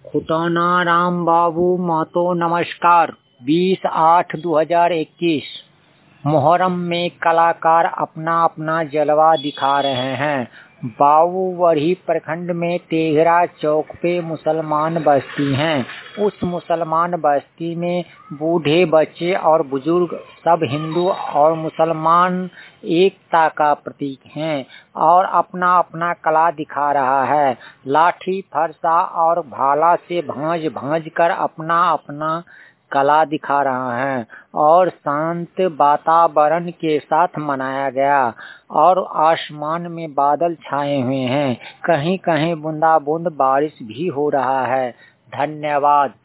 खुटाना राम बाबू महतो नमस्कार। 20/8/2021 मुहर्रम में कलाकार अपना अपना जलवा दिखा रहे हैं। बाबूबढ़ी प्रखंड में तेघरा चौक पे मुसलमान बस्ती हैं। उस मुसलमान बस्ती में बूढ़े, बच्चे और बुजुर्ग सब हिंदू और मुसलमान एकता का प्रतीक हैं और अपना अपना कला दिखा रहा है। लाठी, फरसा और भाला से भांज भांज कर अपना अपना कला दिखा रहा है और शांत वातावरण के साथ मनाया गया। और आसमान में बादल छाए हुए हैं, कहीं कहीं बूंदाबूंद बारिश भी हो रहा है। धन्यवाद।